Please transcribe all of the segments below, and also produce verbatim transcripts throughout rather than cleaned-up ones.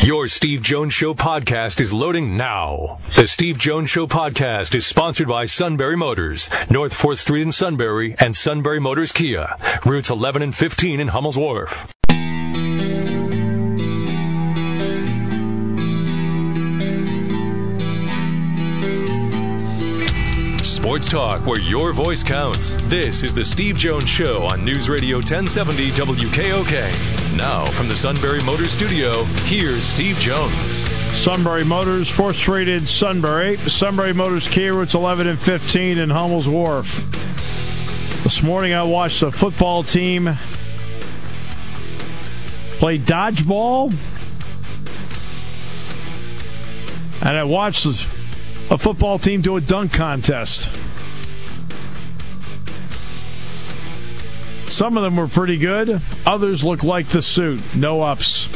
Your Steve Jones Show podcast is loading now. The Steve Jones Show podcast is sponsored by Sunbury Motors, North fourth Street in Sunbury, and Sunbury Motors Kia, routes eleven and fifteen in Hummel's Wharf. Sports talk where your voice counts. This is the Steve Jones Show on News Radio ten seventy W K O K. Now from the Sunbury Motors studio, here's Steve Jones. Sunbury Motors, fourth Street in Sunbury. Sunbury Motors Kia, routes eleven and fifteen in Hummel's Wharf. This morning I watched a football team play dodgeball. And I watched a football team do a dunk contest. Some of them were pretty good. Others looked like the suit. No ups.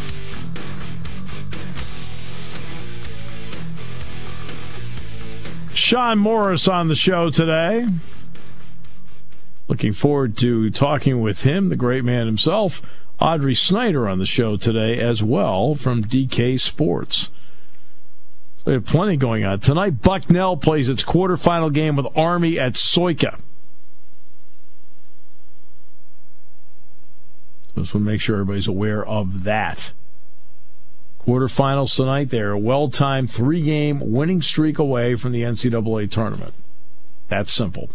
Sean Morris on the show today. Looking forward to talking with him, the great man himself. Audrey Snyder on the show today as well from D K Sports. So we have plenty going on. Tonight, Bucknell plays its quarterfinal game with Army at Soika. Just want to make sure everybody's aware of that. Quarterfinals tonight. They're a well-timed three-game winning streak away from the N C double A tournament. That's simple.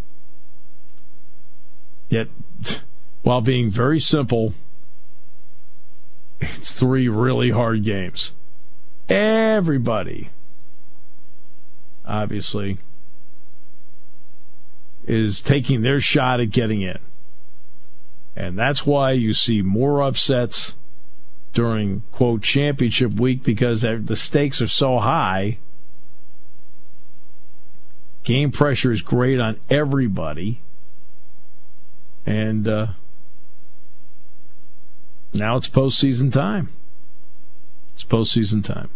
Yet, while being very simple, it's three really hard games. Everybody, obviously, is taking their shot at getting in. And that's why you see more upsets during, quote, championship week, because the stakes are so high. Game pressure is great on everybody. And uh, now it's postseason time. It's postseason time.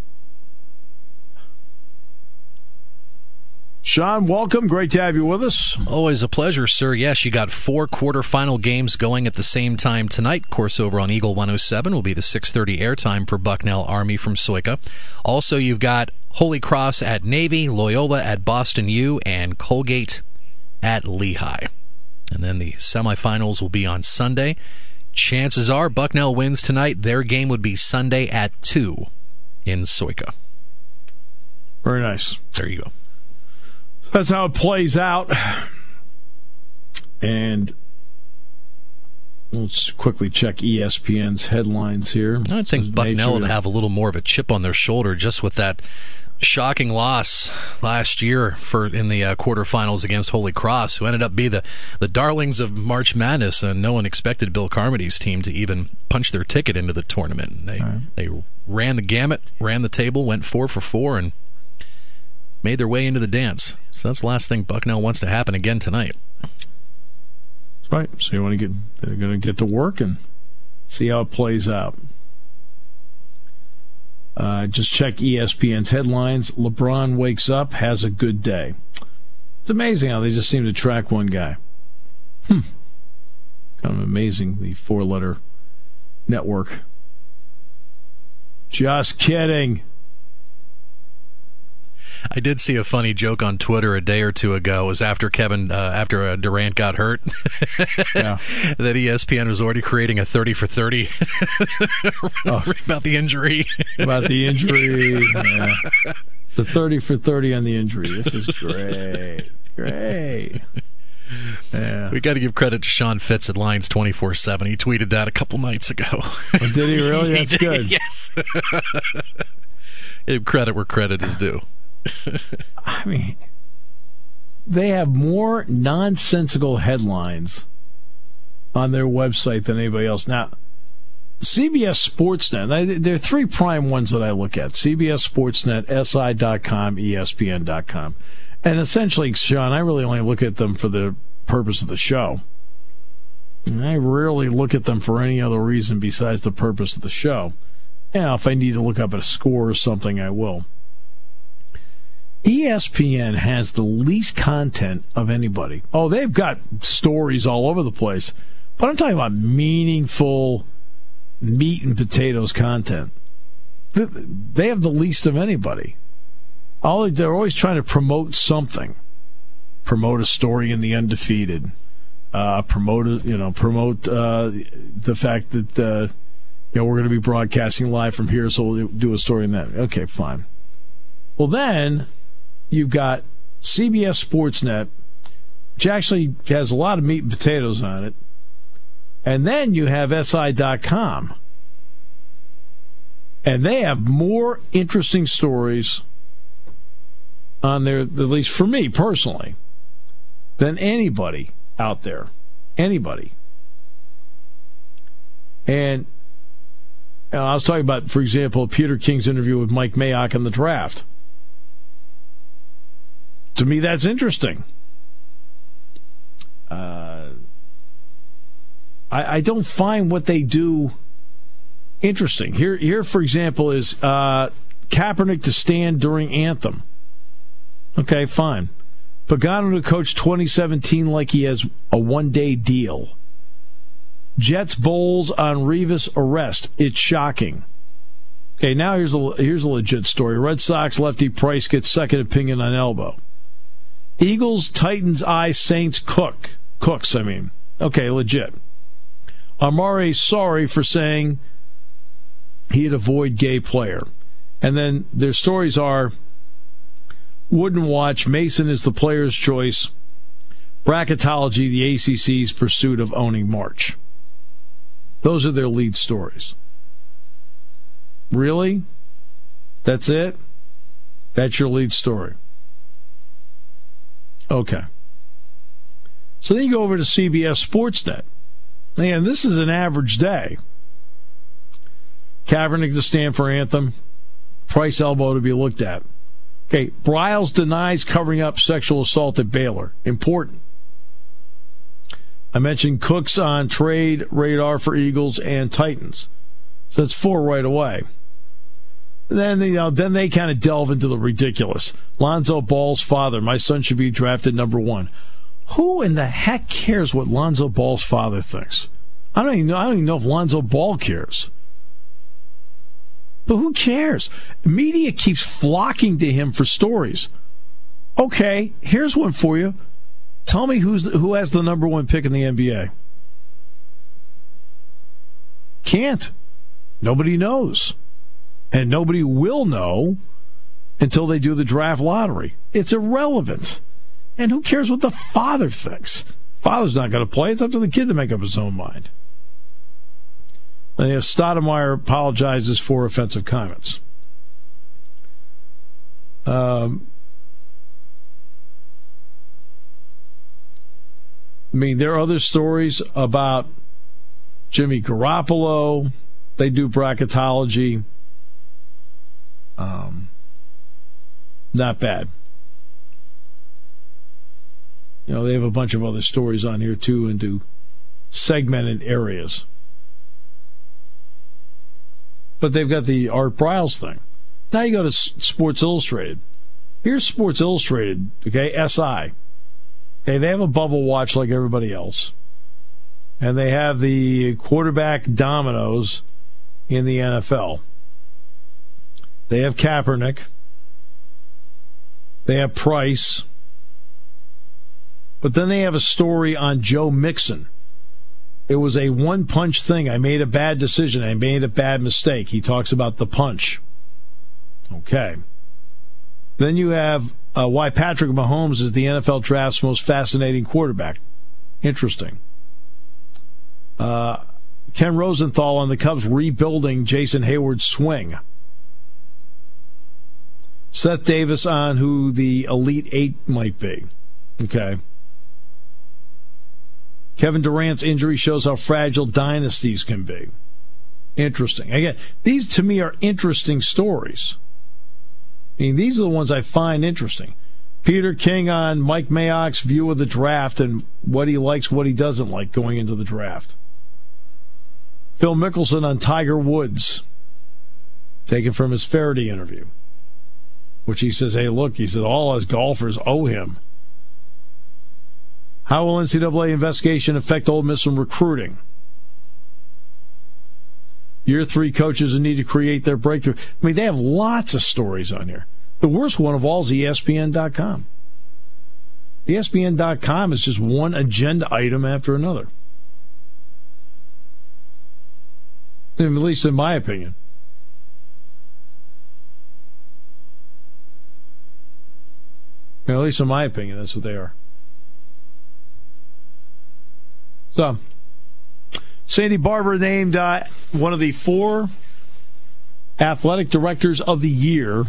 Sean, welcome. Great to have you with us. Always a pleasure, sir. Yes, you got four quarterfinal games going at the same time tonight. Of course, over on Eagle one oh seven will be the six thirty airtime for Bucknell Army from Soika. Also, you've got Holy Cross at Navy, Loyola at Boston U, and Colgate at Lehigh. And then the semifinals will be on Sunday. Chances are Bucknell wins tonight. Their game would be Sunday at two in Soika. Very nice. There you go. That's how it plays out. And let's quickly check E S P N's headlines here. I think Bucknell sure would have a little more of a chip on their shoulder just with that shocking loss last year for in the uh, quarterfinals against Holy Cross, who ended up being the, the darlings of March Madness, and no one expected Bill Carmody's team to even punch their ticket into the tournament. They right. they ran the gamut, ran the table, went four for four, and made their way into the dance. So that's the last thing Bucknell wants to happen again tonight. That's right. So you want to get they're going to get to work and see how it plays out. Uh, just check E S P N's headlines. LeBron wakes up, has a good day. It's amazing how they just seem to track one guy. Hmm. Kind of amazing, the four-letter network. Just kidding. I did see a funny joke on Twitter a day or two ago. It was after Kevin, uh, after uh, Durant got hurt, yeah. that E S P N was already creating a thirty for thirty oh. about the injury. About the injury. Yeah. The thirty for thirty on the injury. This is great. Great. Yeah. We got to give credit to Sean Fitz at Lions twenty-four seven. He tweeted that a couple nights ago. Oh, did he really? That's he good. Yes. Give credit where credit is due. I mean, they have more nonsensical headlines on their website than anybody else. Now, C B S Sportsnet, there are three prime ones that I look at. C B S Sportsnet, S I dot com, E S P N dot com. And essentially, Sean, I really only look at them for the purpose of the show. And I rarely look at them for any other reason besides the purpose of the show. Now, if I need to look up a score or something, I will. E S P N has the least content of anybody. Oh, they've got stories all over the place. But I'm talking about meaningful meat and potatoes content. they have the least of anybody. All they're always trying to promote something, promote a story in the Undefeated, uh, promote you know promote uh, the fact that uh, you know we're going to be broadcasting live from here, so we'll do a story in that. Okay, fine. Well, then you've got C B S Sportsnet, which actually has a lot of meat and potatoes on it, and then you have S I dot com. And they have more interesting stories on there, at least for me personally, than anybody out there. Anybody. And you know, I was talking about, for example, Peter King's interview with Mike Mayock in the draft. To me, that's interesting. Uh, I, I don't find what they do interesting. Here, here, for example, is uh, Kaepernick to stand during anthem. Okay, fine. Pagano to coach twenty seventeen like he has a one-day deal. Jets bowls on Revis arrest. It's shocking. Okay, now here's a here's a legit story. Red Sox lefty Price gets second opinion on elbow. Eagles Titans eye Saints Cook. Cooks, I mean. Okay, legit. Amare sorry for saying he'd avoid gay player. And then their stories are Wooden Watch, Mason is the player's choice, Bracketology, the A C C's pursuit of owning March. Those are their lead stories. Really? That's it? That's your lead story? Okay. So then you go over to C B S Sportsnet. And this is an average day. Kaepernick to stand for anthem. Price elbow to be looked at. Okay, Bryles denies covering up sexual assault at Baylor. Important. I mentioned Cooks on trade radar for Eagles and Titans. So that's four right away. Then, you know, then they kind of delve into the ridiculous. Lonzo Ball's father. My son should be drafted number one. Who in the heck cares what Lonzo Ball's father thinks? I don't even know. I don't even know if Lonzo Ball cares. But who cares? Media keeps flocking to him for stories. Okay, here's one for you. Tell me who's who has the number one pick in the N B A. Can't. Nobody knows. And nobody will know until they do the draft lottery. It's irrelevant. And who cares what the father thinks? Father's not going to play. It's up to the kid to make up his own mind. And if Stoudemire apologizes for offensive comments. Um, I mean, there are other stories about Jimmy Garoppolo. They do bracketology. Um, not bad. You know, they have a bunch of other stories on here, too, into segmented areas. But they've got the Art Briles thing. Now you go to Sports Illustrated. Here's Sports Illustrated, okay, S I. Okay, they have a bubble watch like everybody else. And they have the quarterback dominoes in the N F L. They have Kaepernick. They have Price. But then they have a story on Joe Mixon. It was a one-punch thing. I made a bad decision. I made a bad mistake. He talks about the punch. Okay. Then you have uh, why Patrick Mahomes is the N F L draft's most fascinating quarterback. Interesting. Uh, Ken Rosenthal on the Cubs rebuilding Jason Hayward's swing. Seth Davis on who the Elite Eight might be. Okay. Kevin Durant's injury shows how fragile dynasties can be. Interesting. Again, these to me are interesting stories. I mean, these are the ones I find interesting. Peter King on Mike Mayock's view of the draft and what he likes, what he doesn't like going into the draft. Phil Mickelson on Tiger Woods, taken from his Faraday interview, which he says, hey, look, he said all us golfers owe him. How will N C double A investigation affect Ole Miss in recruiting? Year three coaches who need to create their breakthrough. I mean, they have lots of stories on here. The worst one of all is E S P N dot com. E S P N dot com is just one agenda item after another. At least in my opinion. At least in my opinion, that's what they are. So, Sandy Barbour named uh, one of the four athletic directors of the year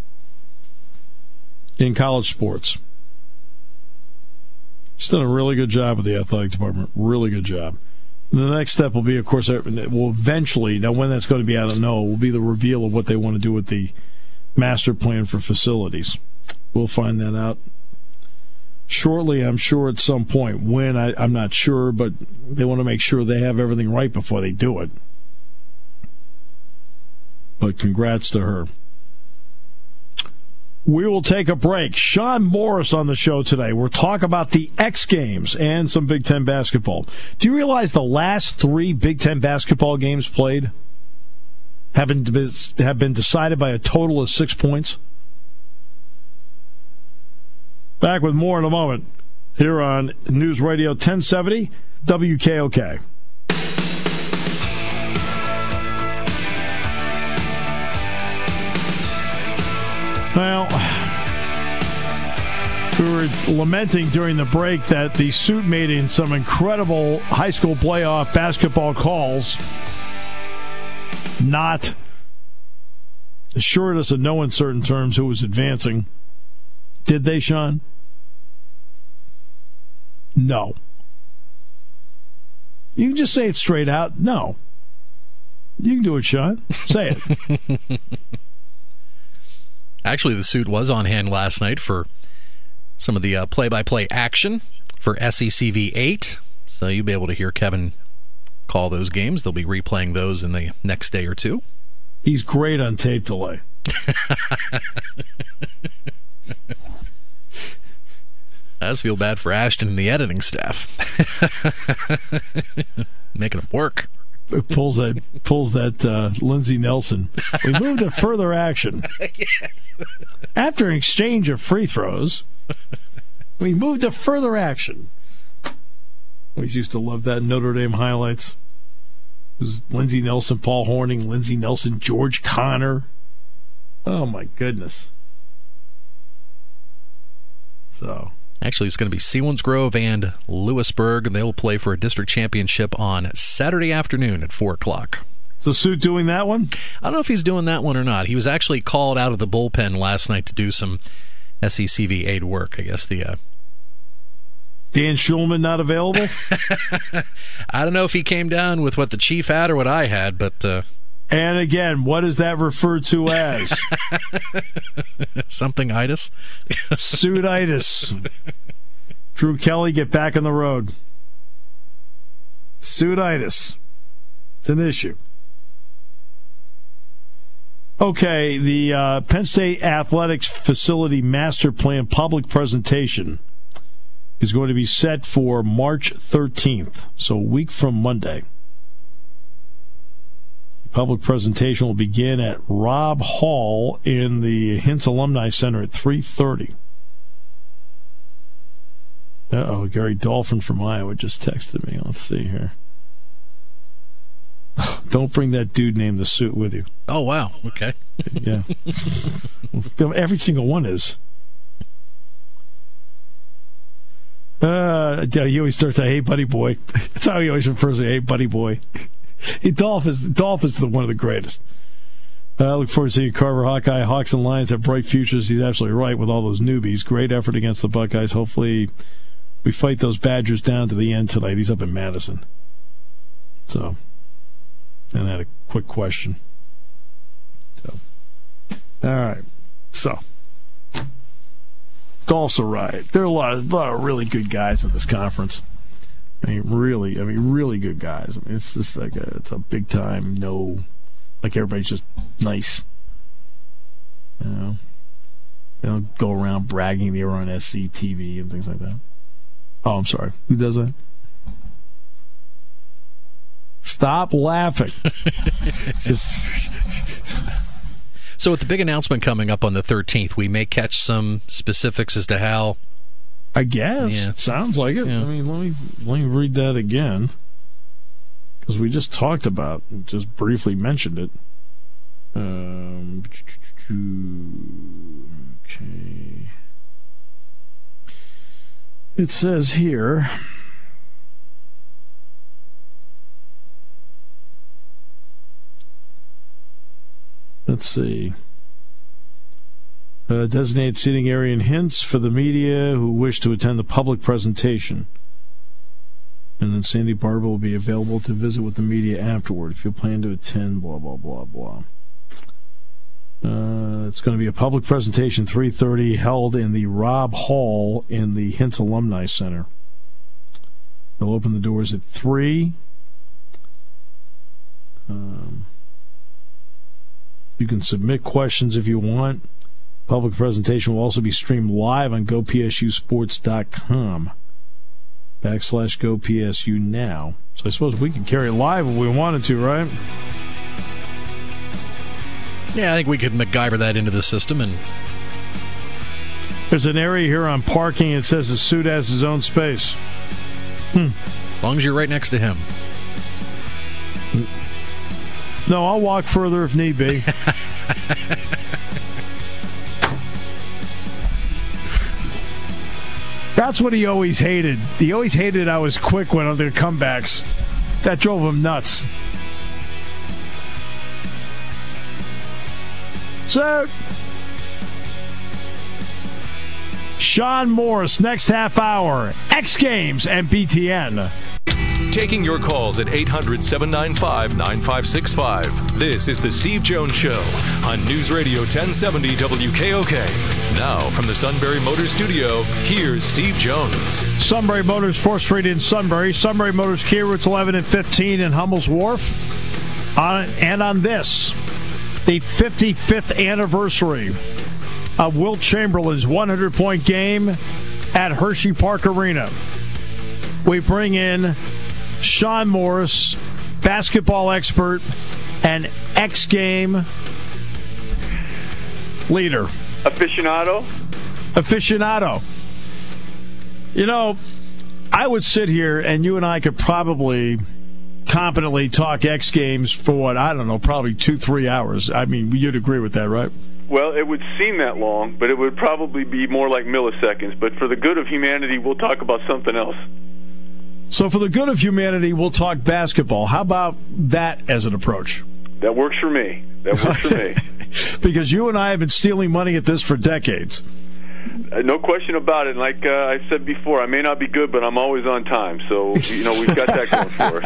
in college sports. She's done a really good job with the athletic department. Really good job. And the next step will be, of course, it will eventually, now when that's going to be, I don't know, will be the reveal of what they want to do with the master plan for facilities. We'll find that out shortly, I'm sure, at some point. When, I, I'm not sure, but they want to make sure they have everything right before they do it. But congrats to her. We will take a break. Sean Morris on the show today. We'll talk about the X Games and some Big Ten basketball. Do you realize the last three Big Ten basketball games played have been, have been decided by a total of six points? Back with more in a moment here on News Radio ten seventy W K O K. Well, we were lamenting during the break that the suit made in some incredible high school playoff basketball calls not assured us in no uncertain terms who was advancing. Did they, Sean? No. You can just say it straight out. No. You can do it, Sean. Say it. Actually, the suit was on hand last night for some of the uh, play-by-play action for S E C V eight. So you'll be able to hear Kevin call those games. They'll be replaying those in the next day or two. He's great on tape delay. I just feel bad for Ashton and the editing staff. Making them work. It pulls that pulls that uh, Lindsey Nelson. We moved to further action. Yes. After an exchange of free throws, we moved to further action. We used to love that in Notre Dame highlights. It was Lindsey Nelson, Paul Horning, Lindsey Nelson, George Connor. Oh my goodness. So. Actually, it's going to be Selinsgrove and Lewisburg, and they will play for a district championship on Saturday afternoon at four o'clock. So, Suit doing that one? I don't know if he's doing that one or not. He was actually called out of the bullpen last night to do some S E C V eight work. I guess the... Uh... Dan Schulman not available? I don't know if he came down with what the Chief had or what I had, but... Uh... And again, what is that referred to as? Something-itis? Suit-itis. Drew Kelly, get back on the road. Suit-itis. It's an issue. Okay, the uh, Penn State Athletics Facility Master Plan public presentation is going to be set for March thirteenth, so a week from Monday. Public presentation will begin at Robb Hall in the Hintz Alumni Center at three thirty. Uh-oh, Gary Dolphin from Iowa just texted me. Let's see here. Don't bring that dude named the Suit with you. Oh, wow. Okay. Yeah. Every single one is. Uh, he always starts, I hate Buddy Boy. That's how he always refers to, I hate Buddy Boy. Dolph is, Dolph is the, one of the greatest. I uh, look forward to seeing Carver Hawkeye. Hawks and Lions have bright futures. He's absolutely right with all those newbies. Great effort against the Buckeyes. Hopefully we fight those Badgers down to the end tonight. He's up in Madison. So, and I had a quick question. So, all right. So, Dolph's a riot. There are a lot, of, a lot of really good guys in this conference. I mean, really, I mean, really good guys. I mean, it's just like a, it's a big time, no, like everybody's just nice. You know, they don't go around bragging they were on S C T V and things like that. Oh, I'm sorry. Who does that? Stop laughing. Just... So with the big announcement coming up on the thirteenth, we may catch some specifics as to how... I guess. Yeah. Sounds like it. Yeah. I mean, let me let me read that again. Because we just talked about, just briefly mentioned it. Um, okay. It says here... Let's see. Uh, designated seating area and hints for the media who wish to attend the public presentation. And then Sandy Barber will be available to visit with the media afterward if you plan to attend, blah, blah, blah, blah. Uh, it's going to be a public presentation, three thirty, held in the Rob Hall in the Hints Alumni Center. They'll open the doors at three. Um, you can submit questions if you want. Public presentation will also be streamed live on go p s u sports dot com. Backslash go p s u now. So I suppose we could carry it live if we wanted to, right? Yeah, I think we could MacGyver that into the system. And there's an area here on parking. It says the suit has his own space. Hmm. As long as you're right next to him. No, I'll walk further if need be. That's what he always hated. He always hated I was quick when on their comebacks. That drove him nuts. So, Sean Morris, next half hour, X Games and B T N. Taking your calls at eight hundred, seven nine five, nine five six five. This is the Steve Jones Show on News Radio ten seventy W K O K. Now, from the Sunbury Motors Studio, here's Steve Jones. Sunbury Motors, fourth Street in Sunbury. Sunbury Motors, Kia routes eleven and fifteen in Hummel's Wharf. On, and on this, the fifty-fifth anniversary of Wilt Chamberlain's hundred-point game at Hershey Park Arena. We bring in Sean Morris, basketball expert and X-Game leader. Aficionado? Aficionado. You know, I would sit here and you and I could probably competently talk X Games for what, I don't know, probably two, three hours. I mean, you'd agree with that, right? Well, it would seem that long, but it would probably be more like milliseconds. But for the good of humanity, we'll talk about something else. So for the good of humanity, we'll talk basketball. How about that as an approach? That works for me. That works for me. Because you and I have been stealing money at this for decades. Uh, no question about it. Like uh, I said before, I may not be good, but I'm always on time. So, you know, we've got that going for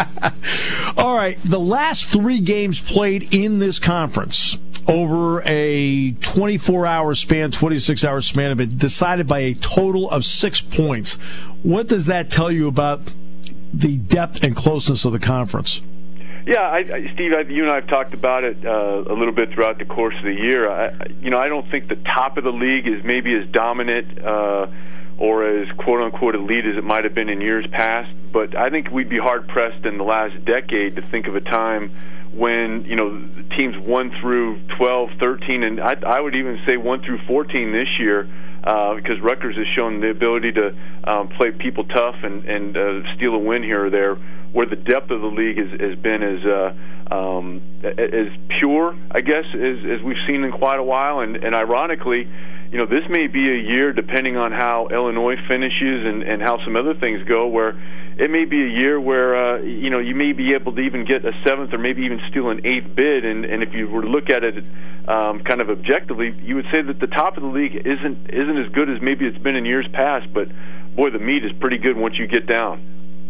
us. All right. The last three games played in this conference over a twenty-four hour span, twenty-six hour span have been decided by a total of six points. What does that tell you about the depth and closeness of the conference? Yeah, I, I, Steve, I, you and I have talked about it uh, a little bit throughout the course of the year. I, you know, I don't think the top of the league is maybe as dominant uh, or as quote-unquote elite as it might have been in years past, but I think we'd be hard-pressed in the last decade to think of a time when, you know, teams one through twelve, thirteen, and I, I would even say one through fourteen this year, uh, because Rutgers has shown the ability to um, play people tough and, and uh, steal a win here or there, where the depth of the league has, has been as uh, um, as pure, I guess, as, as we've seen in quite a while. And, and ironically, you know, this may be a year, depending on how Illinois finishes and, and how some other things go, where it may be a year where, uh, you know, you may be able to even get a seventh or maybe even steal an eighth bid. And, and if you were to look at it um, kind of objectively, you would say that the top of the league isn't isn't as good as maybe it's been in years past. But, boy, the meat is pretty good once you get down.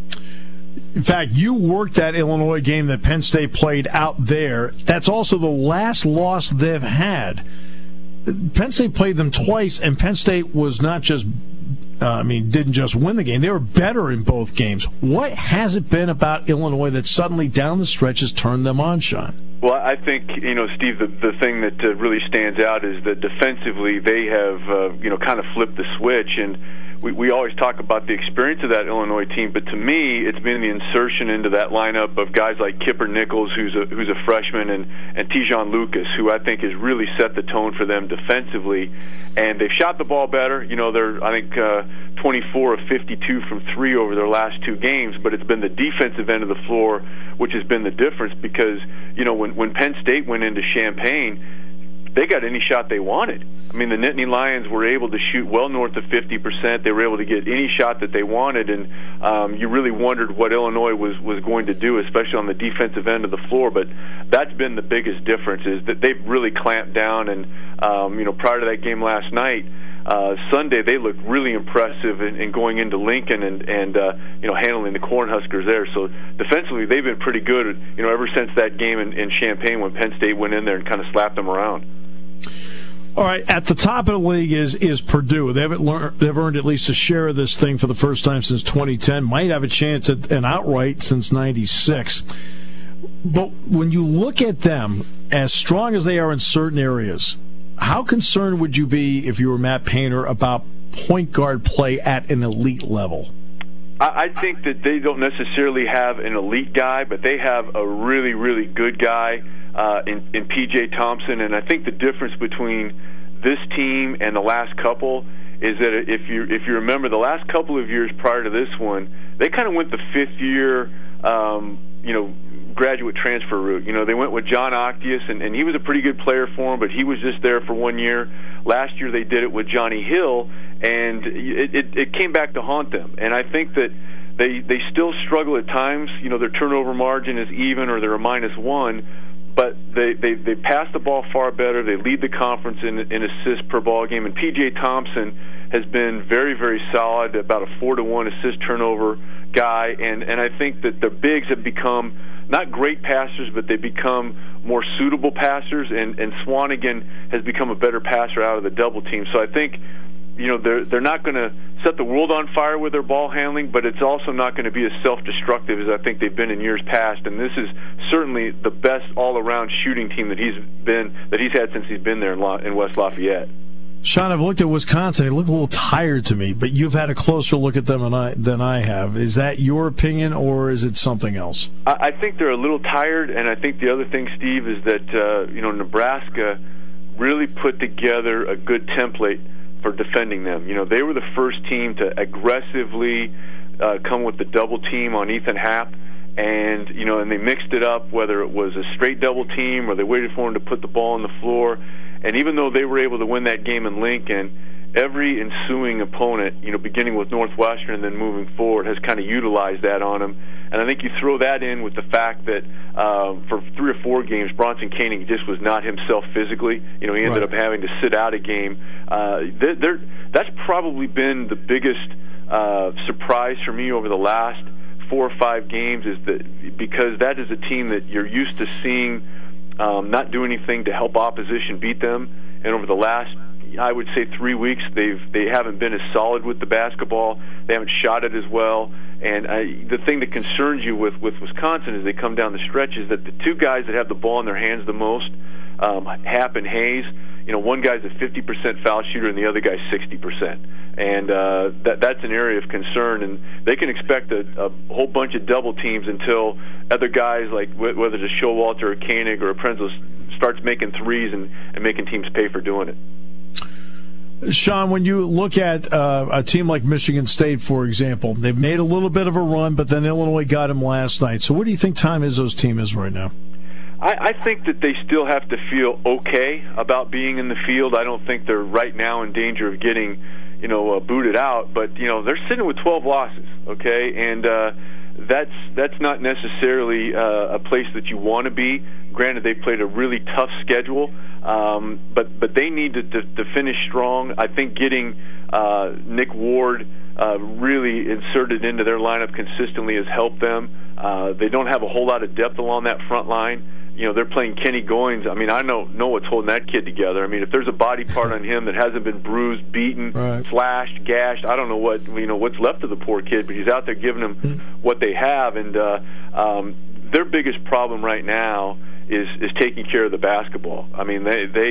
In fact, you worked that Illinois game that Penn State played out there. That's also the last loss they've had. Penn State played them twice, and Penn State was not just, uh, I mean, didn't just win the game. They were better in both games. What has it been about Illinois that suddenly down the stretch has turned them on, Sean? Well, I think, you know, Steve, the, the thing that uh, really stands out is that defensively they have, uh, you know, kind of flipped the switch. And we, we always talk about the experience of that Illinois team, but to me, it's been the insertion into that lineup of guys like Kipper Nichols, who's a who's a freshman, and and Tijon Lucas, who I think has really set the tone for them defensively. And they've shot the ball better. You know, they're I think uh, twenty-four of fifty-two from three over their last two games, but it's been the defensive end of the floor which has been the difference, because you know when when Penn State went into Champaign, they got any shot they wanted. I mean, the Nittany Lions were able to shoot well north of fifty percent. They were able to get any shot that they wanted, and um, you really wondered what Illinois was, was going to do, especially on the defensive end of the floor. But that's been the biggest difference, is that they've really clamped down. And, um, you know, prior to that game last night, uh, Sunday, they looked really impressive in, in going into Lincoln and, and uh, you know, handling the Cornhuskers there. So defensively, they've been pretty good, you know, ever since that game in, in Champaign when Penn State went in there and kind of slapped them around. All right, at the top of the league is is Purdue. They haven't learned, they've earned at least a share of this thing for the first time since twenty ten. Might have a chance at an outright since ninety-six. But when you look at them, as strong as they are in certain areas, how concerned would you be if you were Matt Painter about point guard play at an elite level? I think that they don't necessarily have an elite guy, but they have a really, really good guy uh, in, in P J Thompson. And I think the difference between this team and the last couple is that if you if you remember the last couple of years prior to this one, they kind of went the fifth year, um, you know, graduate transfer route. You know, they went with John Octius, and, and he was a pretty good player for them, but he was just there for one year. Last year they did it with Johnny Hill, and it, it, it came back to haunt them. And I think that they they still struggle at times. You know, their turnover margin is even, or they're a minus one, but they, they, they pass the ball far better. They lead the conference in, in assists per ball game, and P J Thompson has been very, very solid, about a four to one assist turnover guy, and, and I think that the bigs have become not great passers, but they become more suitable passers, and, and Swanigan has become a better passer out of the double team. So I think, you know, they're they're not going to set the world on fire with their ball handling, but it's also not going to be as self-destructive as I think they've been in years past. And this is certainly the best all-around shooting team that he's been that he's had since he's been there in, La, in West Lafayette. Sean, I've looked at Wisconsin. They look a little tired to me, but you've had a closer look at them than I, than I have. Is that your opinion, or is it something else? I, I think they're a little tired, and I think the other thing, Steve, is that uh, you know Nebraska really put together a good template for defending them. You know, they were the first team to aggressively uh, come with the double team on Ethan Happ, and you know, and they mixed it up, whether it was a straight double team or they waited for him to put the ball on the floor. And even though they were able to win that game in Lincoln, every ensuing opponent, you know, beginning with Northwestern and then moving forward, has kind of utilized that on them. And I think you throw that in with the fact that uh, for three or four games, Bronson Koenig just was not himself physically. You know, he ended right. up having to sit out a game. Uh, they're, they're, that's probably been the biggest uh, surprise for me over the last four or five games, is that because that is a team that you're used to seeing Um, not do anything to help opposition beat them, and over the last, I would say, three weeks, they've they haven't been as solid with the basketball. They haven't shot it as well, and I, the thing that concerns you with with Wisconsin as they come down the stretch is that the two guys that have the ball in their hands the most, um, Happ and Hayes. You know, one guy's a fifty percent foul shooter, and the other guy's sixty percent, and uh, that that's an area of concern. And they can expect a, a whole bunch of double teams until other guys, like whether it's Showalter or Koenig or Aprenzo, starts making threes and, and making teams pay for doing it. Sean, when you look at uh, a team like Michigan State, for example, they've made a little bit of a run, but then Illinois got them last night. So what do you think Tom Izzo's team is right now? I, I think that they still have to feel okay about being in the field. I don't think they're right now in danger of getting, you know, uh, booted out. But, you know, they're sitting with twelve losses, okay? And uh, that's that's not necessarily uh, a place that you want to be. Granted, they played a really tough schedule, um, but but they need to, to, to finish strong. I think getting uh, Nick Ward uh, really inserted into their lineup consistently has helped them. Uh, they don't have a whole lot of depth along that front line. You know, they're playing Kenny Goins. I mean, I know know what's holding that kid together. I mean, if there's a body part on him that hasn't been bruised, beaten, right. slashed, gashed, I don't know what you know what's left of the poor kid, but he's out there giving them mm-hmm. what they have. And uh, um, their biggest problem right now is is taking care of the basketball. I mean, they they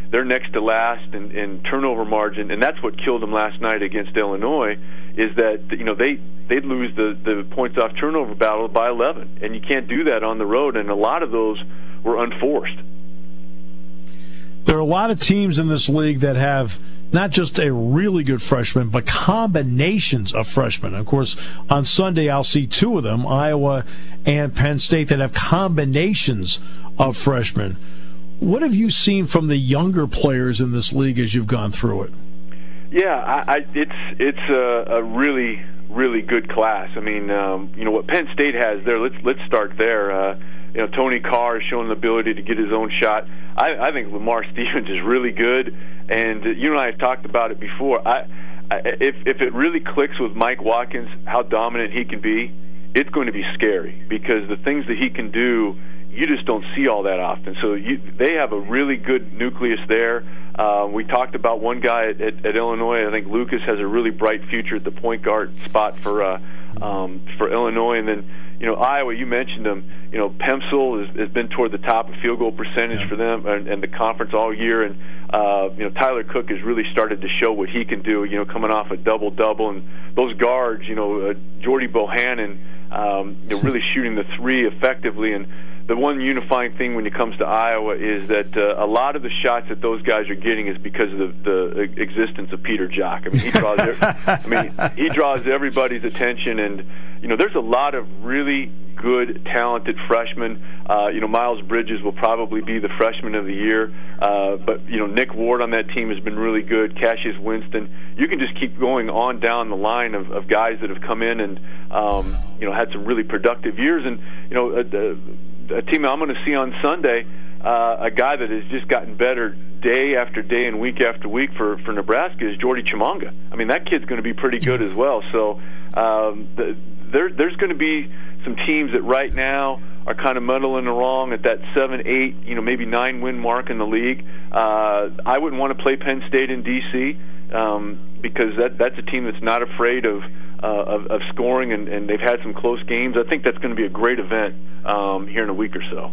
they're next to last in, in turnover margin, and that's what killed them last night against Illinois. Is that you know they they'd lose the the points off turnover battle by eleven, and you can't do that on the road. And a lot of those were unforced. There are a lot of teams in this league that have not just a really good freshman, but combinations of freshmen. Of course, on Sunday I'll see two of them, Iowa and Penn State, that have combinations of freshmen. What have you seen from the younger players in this league as you've gone through it? Yeah, I, I, it's it's a, a really really good class. I mean, um, you know what Penn State has there. Let's let's start there. Uh, you know, Tony Carr has shown the ability to get his own shot. I, I think Lamar Stevens is really good, and uh, you and I have talked about it before. I, I, if if it really clicks with Mike Watkins, how dominant he can be, it's going to be scary because the things that he can do, you just don't see all that often. So you, they have a really good nucleus there. Uh, we talked about one guy at, at, at Illinois. I think Lucas has a really bright future at the point guard spot for uh, um, for Illinois. And then, you know, Iowa, you mentioned them. You know, Pemsel has, has been toward the top of field goal percentage yeah. for them and, and the conference all year. And, uh, you know, Tyler Cook has really started to show what he can do, you know, coming off a double-double. And those guards, you know, uh, Jordy Bohannon, um, you know, really shooting the three effectively. And the one unifying thing when it comes to Iowa is that uh, a lot of the shots that those guys are getting is because of the, the existence of Peter Jok. I mean, he draws. I mean, he draws everybody's attention, and you know, there's a lot of really good, talented freshmen. Uh, you know, Miles Bridges will probably be the freshman of the year, uh, but you know, Nick Ward on that team has been really good. Cassius Winston. You can just keep going on down the line of, of guys that have come in and um, you know had some really productive years, and you know. Uh, a team I'm going to see on Sunday, uh, a guy that has just gotten better day after day and week after week for, for Nebraska is Jordy Chimanga. I mean, that kid's going to be pretty good as well. So um, the, there, there's going to be some teams that right now are kind of muddling along at that seven, eight, you know, maybe nine win mark in the league. Uh, I wouldn't want to play Penn State in D C um, because that that's a team that's not afraid of uh, of, of scoring, and, and they've had some close games. I think that's going to be a great event um, here in a week or so.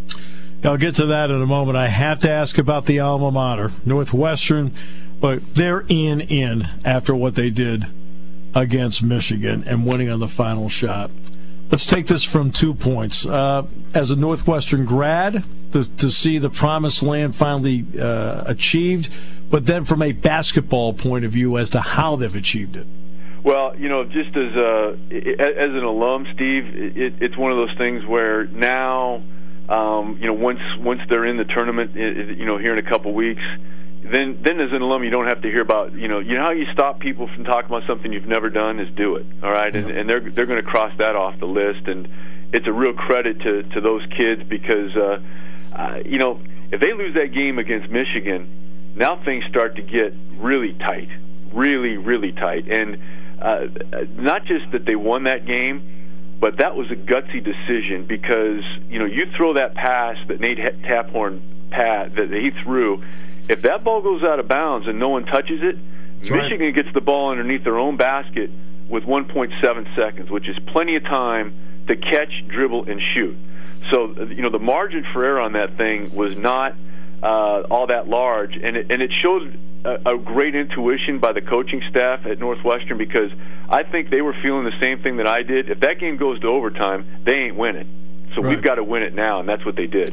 I'll get to that in a moment. I have to ask about the alma mater, Northwestern, but they're in in after what they did against Michigan and winning on the final shot. Let's take this from two points. Uh, as a Northwestern grad, to, to see the promised land finally uh, achieved, but then from a basketball point of view as to how they've achieved it. Well, you know, just as a, as an alum, Steve, it, it's one of those things where now, um, you know, once once they're in the tournament, you know, here in a couple weeks, then then as an alum, you don't have to hear about, you know, you know how you stop people from talking about something you've never done is do it, all right, and, and they're they're going to cross that off the list, and it's a real credit to to those kids because, uh, uh, you know, if they lose that game against Michigan, now things start to get really tight, really really tight, and. Uh, not just that they won that game, but that was a gutsy decision because, you know, you throw that pass that Nate Taphorn pat that he threw, if that ball goes out of bounds and no one touches it, That's Michigan right. gets the ball underneath their own basket with one point seven seconds, which is plenty of time to catch, dribble, and shoot. So, you know, the margin for error on that thing was not uh, all that large, and it, and it showed a, a great intuition by the coaching staff at Northwestern because I think they were feeling the same thing that I did. If that game goes to overtime, they ain't winning. So right. we've got to win it now, and that's what they did.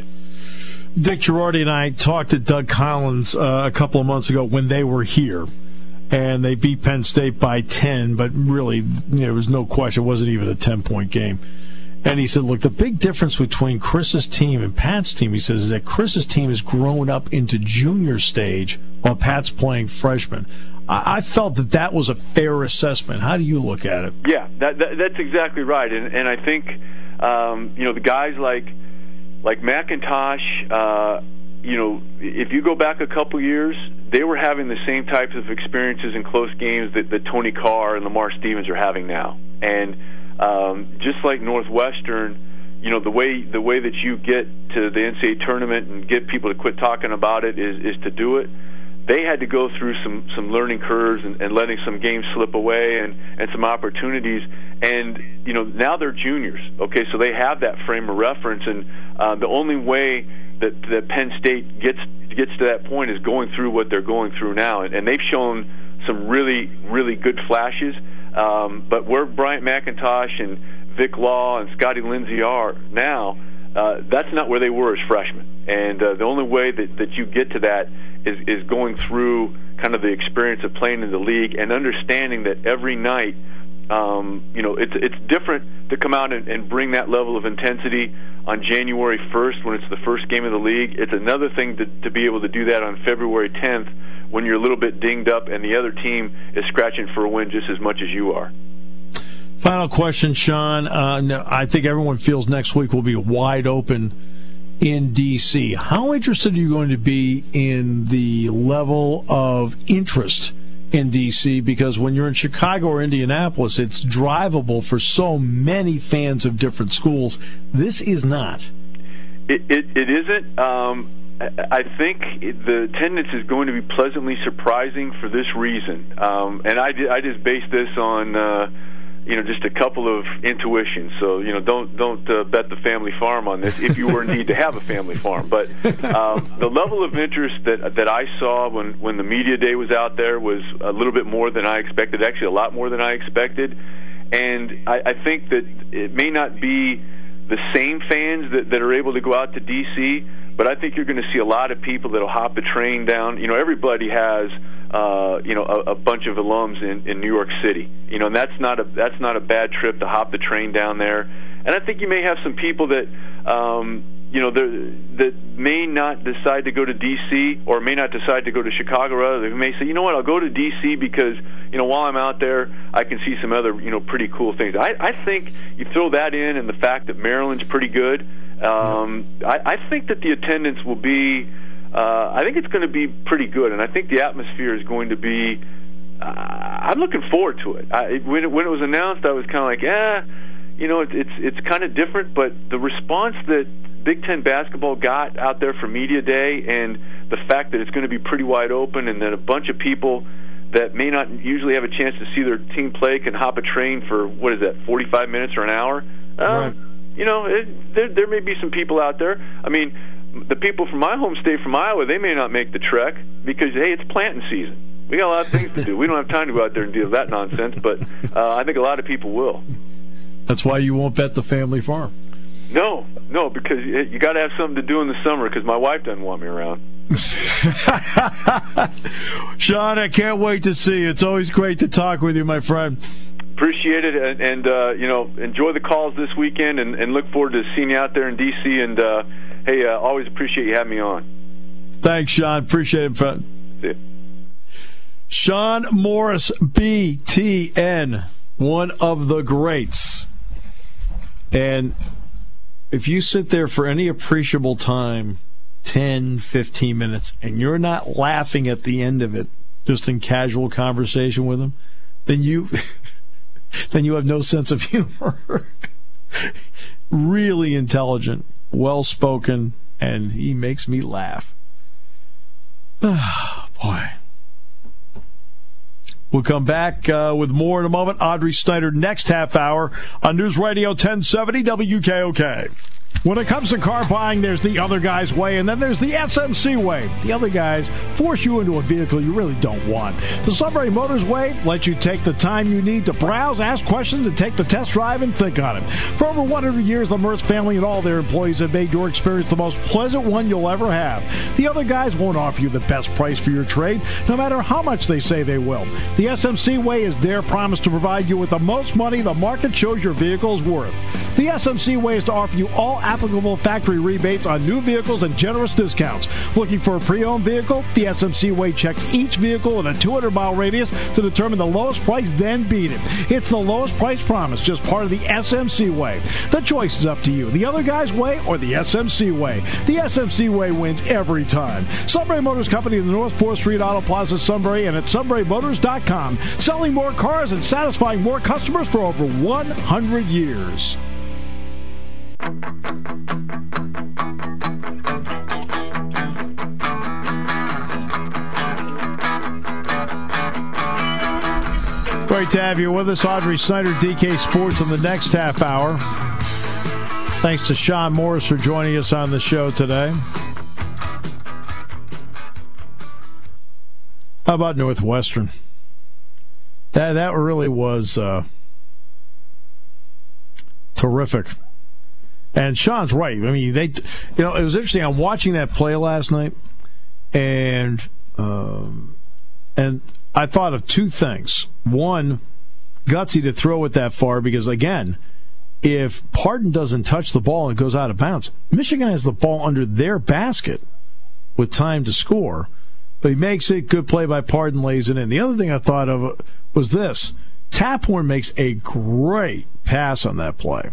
Dick Girardi and I talked to Doug Collins uh, a couple of months ago when they were here, and they beat Penn State by ten, but really, you know, there was no question. It wasn't even a ten-point game. And he said, look, the big difference between Chris's team and Pat's team, he says, is that Chris's team has grown up into junior stage while Pat's playing freshman. I, I felt that that was a fair assessment. How do you look at it? Yeah, that, that, that's exactly right. And, and I think, um, you know, the guys like like McIntosh, uh, you know, if you go back a couple years, they were having the same types of experiences in close games that, that Tony Carr and Lamar Stevens are having now. And Um, just like Northwestern, you know, the way the way that you get to the N C double A tournament and get people to quit talking about it is, is to do it. They had to go through some, some learning curves and, and letting some games slip away and, and some opportunities. And, you know, now they're juniors, okay, so they have that frame of reference. And uh, the only way that that Penn State gets gets to that point is going through what they're going through now, and, and they've shown some really really good flashes. Um, but where Bryant McIntosh and Vic Law and Scotty Lindsey are now, uh, that's not where they were as freshmen. And uh, the only way that, that you get to that is, is going through kind of the experience of playing in the league and understanding that every night, um, you know, it's it's different to come out and, and bring that level of intensity on January first when it's the first game of the league. It's another thing to, to be able to do that on February tenth when you're a little bit dinged up and the other team is scratching for a win just as much as you are. Final question, Sean. Uh, no, I think everyone feels next week will be wide open in D C. How interested are you going to be in the level of interest in D C? Because when you're in Chicago or Indianapolis, it's drivable for so many fans of different schools. This is not. It, it, it isn't. Um, I think the attendance is going to be pleasantly surprising for this reason. Um, and I, I just base this on... Uh, you know, just a couple of intuitions. So, you know, don't don't uh, bet the family farm on this if you were in need to have a family farm. But um, the level of interest that that I saw when, when the media day was out there was a little bit more than I expected, actually a lot more than I expected. And I, I think that it may not be the same fans that, that are able to go out to D C, but I think you're going to see a lot of people that will hop the train down. You know, everybody has... Uh, you know, a, a bunch of alums in, in New York City. You know, and that's not a that's not a bad trip to hop the train down there. And I think you may have some people that, um, you know, that may not decide to go to D C or may not decide to go to Chicago. Rather, they may say, you know what, I'll go to D C because, you know, while I'm out there, I can see some other, you know, pretty cool things. I, I think you throw that in, and the fact that Maryland's pretty good. Um, I, I think that the attendance will be. Uh, I think it's going to be pretty good, and I think the atmosphere is going to be. Uh, I'm looking forward to it. I, when, it. when it was announced, I was kind of like, eh, you know, it, it's it's kind of different. But the response that Big Ten basketball got out there for Media Day, and the fact that it's going to be pretty wide open, and that a bunch of people that may not usually have a chance to see their team play can hop a train for what is that, forty-five minutes or an hour? Uh, right. You know, it, there there may be some people out there. I mean. The people from my home state, from Iowa, they may not make the trek because, hey, it's planting season. We got a lot of things to do. We don't have time to go out there and deal with that nonsense, but uh, I think a lot of people will. That's why you won't bet the family farm. No, no, because you got to have something to do in the summer because my wife doesn't want me around. Sean, I can't wait to see you. It's always great to talk with you, my friend. Appreciate it, and, and uh, you know, enjoy the calls this weekend, and, and look forward to seeing you out there in D C, and uh, hey, uh, always appreciate you having me on. Thanks, Sean. Appreciate it, friend. See you. Sean Morris, B T N, one of the greats. And if you sit there for any appreciable time, ten, fifteen minutes, and you're not laughing at the end of it, just in casual conversation with him, then you... then you have no sense of humor. Really intelligent, well-spoken, and he makes me laugh. Oh, boy. We'll come back uh, with more in a moment. Audrey Snyder next half hour on News Radio ten seventy W K O K. When it comes to car buying, there's the other guy's way, and then there's the S M C way. The other guys force you into a vehicle you really don't want. The Sunbury Motors way lets you take the time you need to browse, ask questions, and take the test drive and think on it. For over one hundred years, the Mertz family and all their employees have made your experience the most pleasant one you'll ever have. The other guys won't offer you the best price for your trade, no matter how much they say they will. The S M C way is their promise to provide you with the most money the market shows your vehicle is worth. The S M C way is to offer you all applicable factory rebates on new vehicles and generous discounts. Looking for a pre-owned vehicle? The S M C way checks each vehicle in a two hundred mile radius to determine the lowest price, then beat it. It's the lowest price promise, just part of the S M C way. The choice is up to you. The other guy's way or the S M C way. The S M C way wins every time. Sunbury Motors Company in the North fourth Street Auto Plaza, Sunbury, and at sunbury motors dot com. Selling more cars and satisfying more customers for over one hundred years. Great to have you with us. Audrey Snyder, D K Sports, in the next half hour. Thanks to Sean Morris for joining us on the show today. How about Northwestern? That that really was uh, terrific. And Sean's right. I mean, they, you know, it was interesting. I'm watching that play last night, and um, and I thought of two things. One, gutsy to throw it that far because, again, if Pardon doesn't touch the ball and goes out of bounds, Michigan has the ball under their basket with time to score. But he makes it. Good play by Pardon, lays it in. The other thing I thought of was this. Taphorn makes a great pass on that play.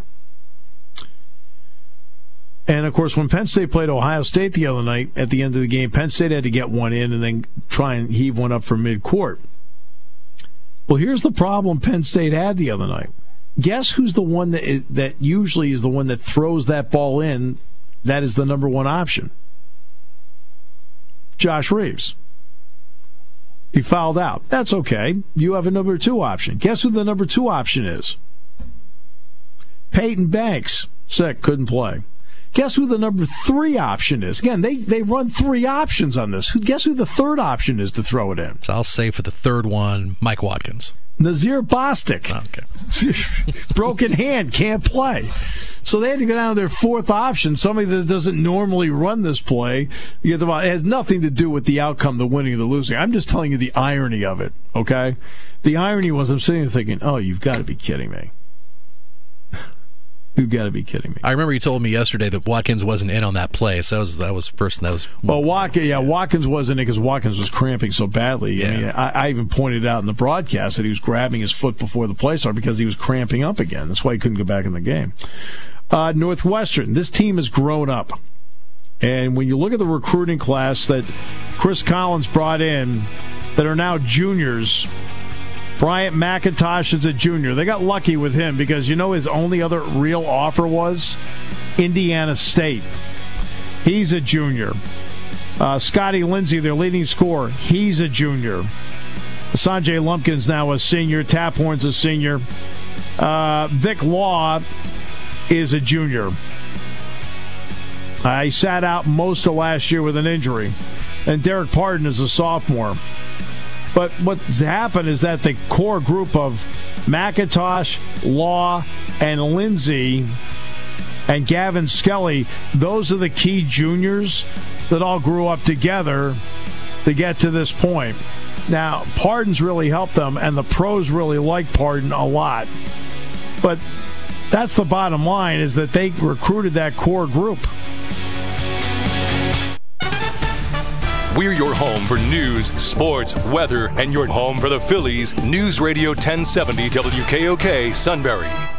And, of course, when Penn State played Ohio State the other night, at the end of the game, Penn State had to get one in and then try and heave one up from midcourt. Well, here's the problem Penn State had the other night. Guess who's the one that is, that usually is the one that throws that ball in? That is the number one option. Josh Reeves. He fouled out. That's okay. You have a number two option. Guess who the number two option is? Peyton Banks. Sick, couldn't play. Guess who the number three option is? Again, they, they run three options on this. Guess who the third option is to throw it in? So I'll say for the third one, Mike Watkins. Nazir Bostic. Okay. Broken hand, can't play. So they had to go down to their fourth option, somebody that doesn't normally run this play. You get the ball. It has nothing to do with the outcome, the winning or the losing. I'm just telling you the irony of it, okay? The irony was I'm sitting there thinking, oh, you've got to be kidding me. You've got to be kidding me. I remember you told me yesterday that Watkins wasn't in on that play, so that was that was first. That was well, Watkins, yeah, Watkins wasn't in because Watkins was cramping so badly. Yeah. I mean, I, I even pointed out in the broadcast that he was grabbing his foot before the play started because he was cramping up again. That's why he couldn't go back in the game. Uh, Northwestern, this team has grown up, and when you look at the recruiting class that Chris Collins brought in, that are now juniors. Bryant McIntosh is a junior. They got lucky with him because you know his only other real offer was Indiana State. He's a junior. Uh, Scotty Lindsey, their leading scorer, he's a junior. Sanjay Lumpkin's now a senior. Taphorn's a senior. Uh, Vic Law is a junior. Uh, he sat out most of last year with an injury. And Derek Pardon is a sophomore. But what's happened is that the core group of McIntosh, Law, and Lindsey, and Gavin Skelly, those are the key juniors that all grew up together to get to this point. Now, Pardon's really helped them, and the pros really like Pardon a lot. But that's the bottom line, is that they recruited that core group. We're your home for news, sports, weather, and your home for the Phillies. News Radio ten seventy W K O K, Sunbury.